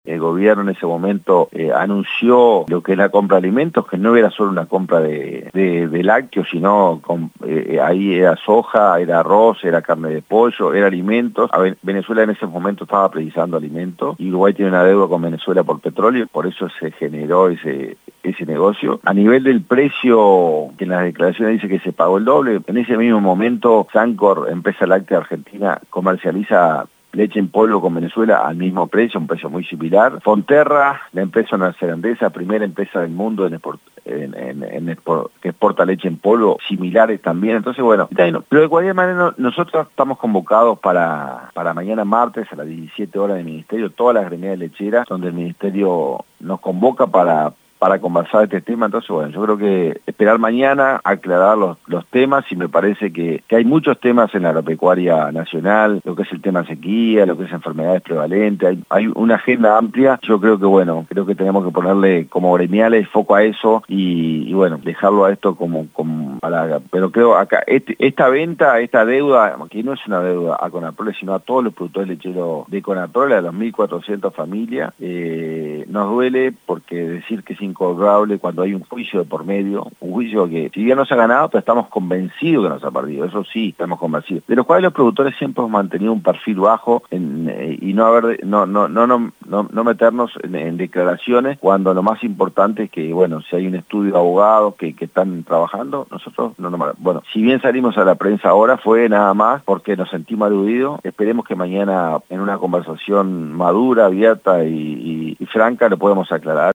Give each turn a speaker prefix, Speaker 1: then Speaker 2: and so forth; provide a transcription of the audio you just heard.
Speaker 1: El gobierno en ese momento anunció lo que es la compra de alimentos, que no era solo una compra de lácteos, sino ahí era soja, era arroz, era carne de pollo, era alimentos. Venezuela en ese momento estaba precisando alimentos y Uruguay tiene una deuda con Venezuela por petróleo, por eso se generó ese negocio. A nivel del precio, que en las declaraciones dice que se pagó el doble, en ese mismo momento Sancor, empresa láctea argentina, comercializa leche en polvo con Venezuela al mismo precio, un precio muy similar. Fonterra, la empresa neozelandesa, primera empresa del mundo que exporta leche en polvo, similares también. Entonces, bueno, pero de cualquier manera nosotros estamos convocados para mañana martes a las 17 horas del Ministerio, todas las gremiales lecheras, donde el Ministerio nos convoca para conversar este tema. Entonces, bueno, yo creo que esperar mañana, aclarar los temas, y me parece que hay muchos temas en la agropecuaria nacional, lo que es el tema sequía, lo que es enfermedades prevalentes, hay una agenda amplia. Yo creo que, bueno, tenemos que ponerle como gremiales foco a eso y bueno, dejarlo a esto pero creo acá, esta venta, esta deuda, que no es una deuda a Conaprole, sino a todos los productores lecheros de Conaprole, a las 1.400 familias, nos duele porque decir que es incobrable cuando hay un juicio de por medio, un juicio que si bien no se ha ganado, pero estamos convencidos que nos ha perdido, eso sí, estamos convencidos, de los cuales los productores siempre hemos mantenido un perfil bajo y no meternos en declaraciones, cuando lo más importante es que, bueno, si hay un estudio de abogados que están trabajando, nosotros bueno, si bien salimos a la prensa ahora fue nada más porque nos sentimos aludidos. Esperemos que mañana en una conversación madura, abierta y franca lo podemos aclarar.